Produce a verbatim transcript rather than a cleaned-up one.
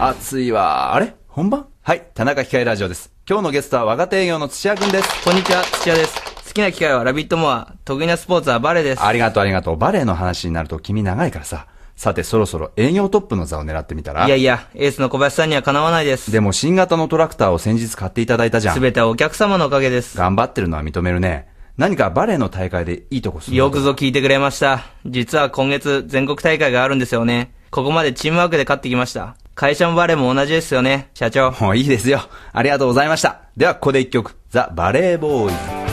暑いわ。あれ本番？はい、田中機械ラジオです。今日のゲストは若手営業の土屋くんです。 こんにちは、土屋です。好きな機械はラビットモア、得意なスポーツはバレーです。 ありがとうありがとう。バレーの話になると君長いからさ。さてそろそろ営業トップの座を狙ってみたら？ いやいや、エースの小林さんにはかなわないです。 でも新型のトラクターを先日買っていただいたじゃん。 すべてはお客様のおかげです。 頑張ってるのは認めるね。何かバレーの大会でいいとこする？ よくぞ聞いてくれました。実は今月全国大会があるんですよね。ここまでチームワークで勝ってきました。会社もバレーも同じですよね、社長。 もういいですよ。ありがとうございました。ではここで一曲、ザ・バレーボーイズ。